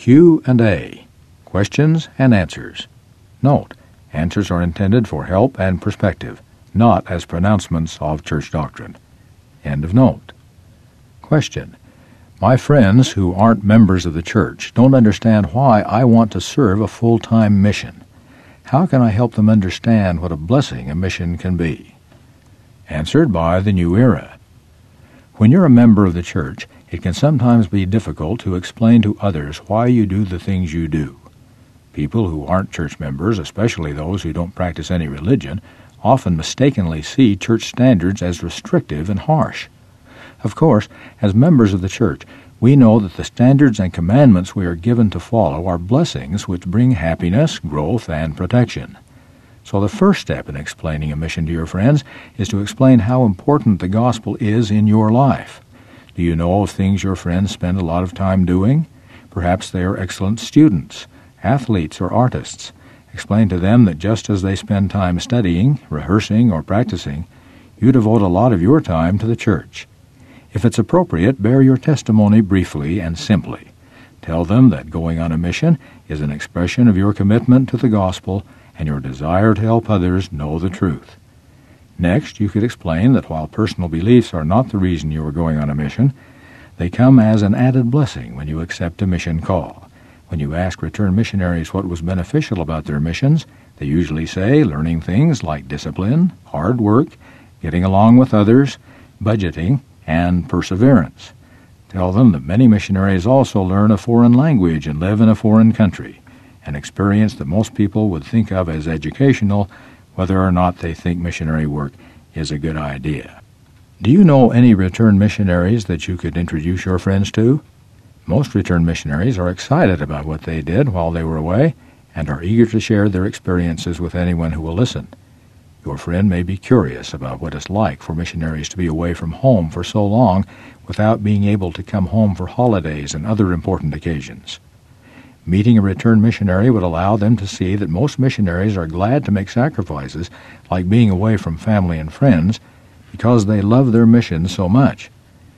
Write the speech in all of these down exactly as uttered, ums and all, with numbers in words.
Q and A, questions and answers. Note, answers are intended for help and perspective, not as pronouncements of church doctrine. End of note. Question. My friends who aren't members of the church don't understand why I want to serve a full-time mission. How can I help them understand what a blessing a mission can be? Answered by the New Era. When you're a member of the church, it can sometimes be difficult to explain to others why you do the things you do. People who aren't church members, especially those who don't practice any religion, often mistakenly see church standards as restrictive and harsh. Of course, as members of the church, we know that the standards and commandments we are given to follow are blessings which bring happiness, growth, and protection. So the first step in explaining a mission to your friends is to explain how important the gospel is in your life. Do you know of things your friends spend a lot of time doing? Perhaps they are excellent students, athletes, or artists. Explain to them that just as they spend time studying, rehearsing, or practicing, you devote a lot of your time to the church. If it's appropriate, bear your testimony briefly and simply. Tell them that going on a mission is an expression of your commitment to the gospel and your desire to help others know the truth. Next, you could explain that while personal beliefs are not the reason you are going on a mission, they come as an added blessing when you accept a mission call. When you ask return missionaries what was beneficial about their missions, they usually say learning things like discipline, hard work, getting along with others, budgeting, and perseverance. Tell them that many missionaries also learn a foreign language and live in a foreign country, an experience that most people would think of as educational, whether or not they think missionary work is a good idea. Do you know any return missionaries that you could introduce your friends to? Most return missionaries are excited about what they did while they were away and are eager to share their experiences with anyone who will listen. Your friend may be curious about what it's like for missionaries to be away from home for so long without being able to come home for holidays and other important occasions. Meeting a return missionary would allow them to see that most missionaries are glad to make sacrifices like being away from family and friends because they love their mission so much.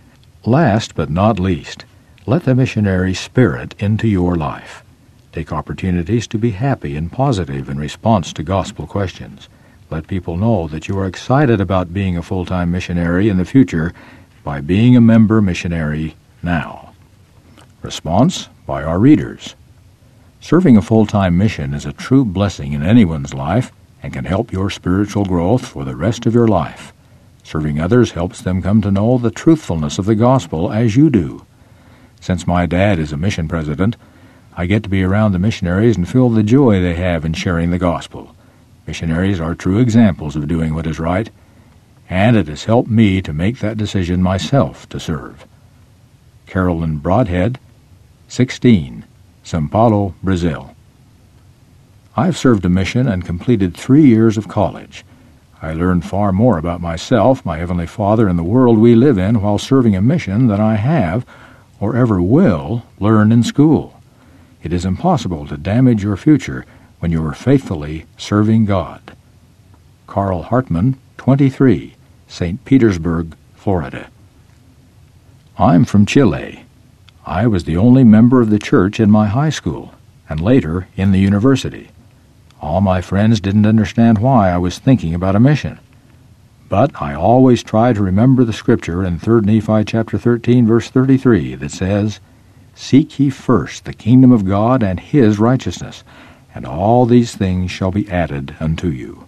Last but not least, let the missionary spirit into your life. Take opportunities to be happy and positive in response to gospel questions. Let people know that you are excited about being a full-time missionary in the future by being a member missionary now. Response by our readers. Serving a full-time mission is a true blessing in anyone's life and can help your spiritual growth for the rest of your life. Serving others helps them come to know the truthfulness of the gospel as you do. Since my dad is a mission president, I get to be around the missionaries and feel the joy they have in sharing the gospel. Missionaries are true examples of doing what is right, and it has helped me to make that decision myself to serve. Carolyn Broadhead, sixteen, São Paulo, Brazil. I've served a mission and completed three years of college. I learned far more about myself, my Heavenly Father, and the world we live in while serving a mission than I have, or ever will, learn in school. It is impossible to damage your future when you are faithfully serving God. Carl Hartman, twenty-three, Saint Petersburg, Florida. I'm from Chile. I was the only member of the church in my high school, and later in the university. All my friends didn't understand why I was thinking about a mission. But I always try to remember the scripture in Third Nephi chapter thirteen, verse thirty-three, that says, "Seek ye first the kingdom of God and his righteousness, and all these things shall be added unto you."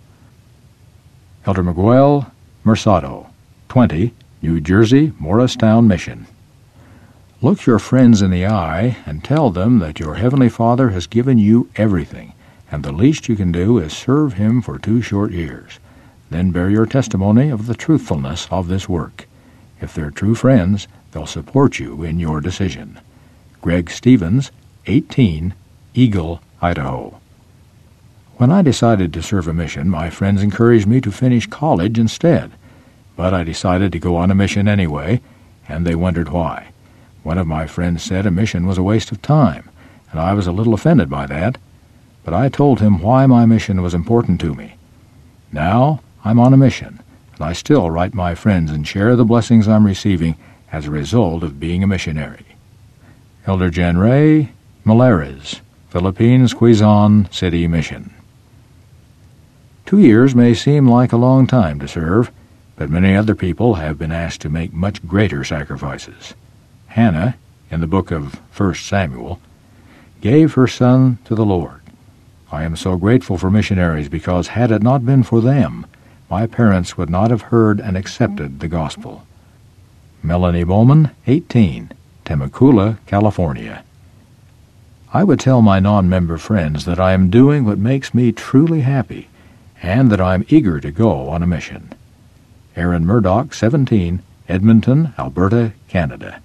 Elder Miguel Mercado, twenty, New Jersey, Morristown Mission. Look your friends in the eye and tell them that your Heavenly Father has given you everything, and the least you can do is serve him for two short years. Then bear your testimony of the truthfulness of this work. If they're true friends, they'll support you in your decision. Greg Stevens, eighteen, Eagle, Idaho. When I decided to serve a mission, my friends encouraged me to finish college instead. But I decided to go on a mission anyway, and they wondered why. One of my friends said a mission was a waste of time, and I was a little offended by that. But I told him why my mission was important to me. Now I'm on a mission, and I still write my friends and share the blessings I'm receiving as a result of being a missionary. Elder Jan Ray, Malariz, Philippines Quezon City Mission. Two years may seem like a long time to serve, but many other people have been asked to make much greater sacrifices. Hannah, in the book of First Samuel, gave her son to the Lord. I am so grateful for missionaries because had it not been for them, my parents would not have heard and accepted the gospel. Melanie Bowman, eighteen, Temecula, California. I would tell my non-member friends that I am doing what makes me truly happy and that I am eager to go on a mission. Aaron Murdoch, seventeen, Edmonton, Alberta, Canada.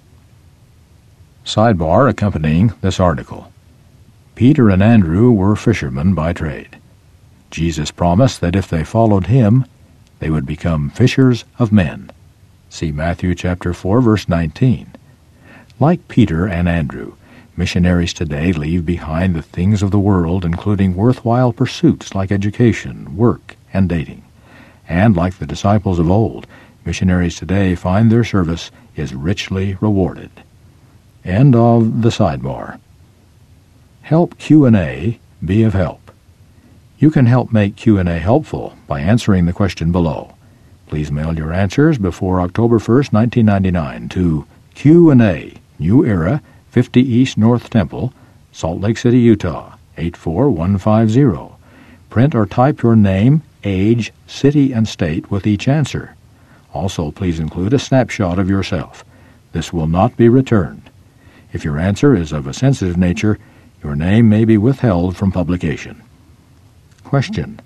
Sidebar accompanying this article. Peter and Andrew were fishermen by trade. Jesus promised that if they followed him, they would become fishers of men. See Matthew chapter four, verse nineteen. Like Peter and Andrew, missionaries today leave behind the things of the world, including worthwhile pursuits like education, work, and dating. And like the disciples of old, missionaries today find their service is richly rewarded. End of the sidebar. Help Q and A be of help. You can help make Q and A helpful by answering the question below. Please mail your answers before October first, nineteen ninety-nine to Q and A, New Era, fifty East North Temple, Salt Lake City, Utah, eight four one five zero. Print or type your name, age, city, and state with each answer. Also, please include a snapshot of yourself. This will not be returned. If your answer is of a sensitive nature, your name may be withheld from publication. Question.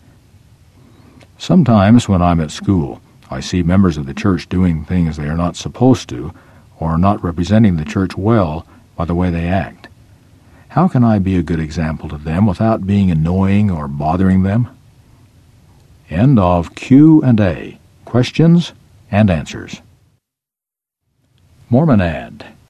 Sometimes when I'm at school, I see members of the church doing things they are not supposed to, or not representing the church well by the way they act. How can I be a good example to them without being annoying or bothering them? End of Q and A, questions and answers. Mormon Ad.